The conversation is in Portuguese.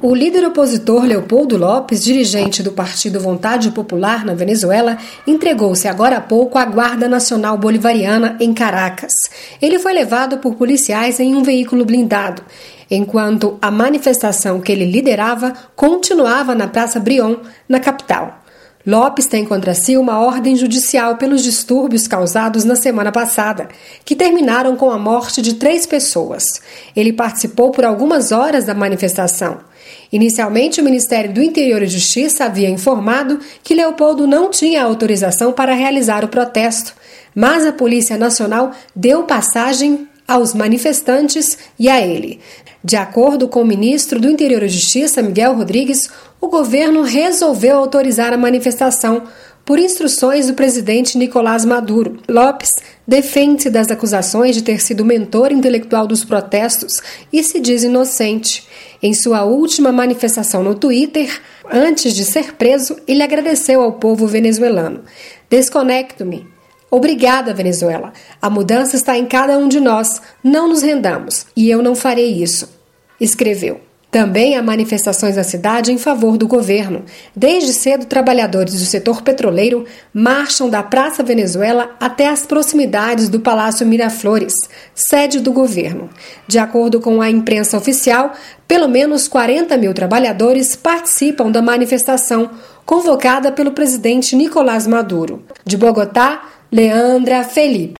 O líder opositor Leopoldo López, dirigente do Partido Vontade Popular na Venezuela, entregou-se agora há pouco à Guarda Nacional Bolivariana em Caracas. Ele foi levado por policiais em um veículo blindado, enquanto a manifestação que ele liderava continuava na Praça Brión, na capital. López tem contra si uma ordem judicial pelos distúrbios causados na semana passada, que terminaram com a morte de 3 pessoas. Ele participou por algumas horas da manifestação. Inicialmente, o Ministério do Interior e Justiça havia informado que Leopoldo não tinha autorização para realizar o protesto, mas a Polícia Nacional deu passagem aos manifestantes e a ele. De acordo com o ministro do Interior e Justiça, Miguel Rodrigues, o governo resolveu autorizar a manifestação por instruções do presidente Nicolás Maduro. López defende-se das acusações de ter sido mentor intelectual dos protestos e se diz inocente. Em sua última manifestação no Twitter, antes de ser preso, ele agradeceu ao povo venezuelano. Desconecto-me. Obrigada, Venezuela. A mudança está em cada um de nós. Não nos rendamos. E eu não farei isso. Escreveu. Também há manifestações na cidade em favor do governo. Desde cedo, trabalhadores do setor petroleiro marcham da Praça Venezuela até as proximidades do Palácio Miraflores, sede do governo. De acordo com a imprensa oficial, pelo menos 40 mil trabalhadores participam da manifestação, convocada pelo presidente Nicolás Maduro. De Bogotá, Leandra Felipe.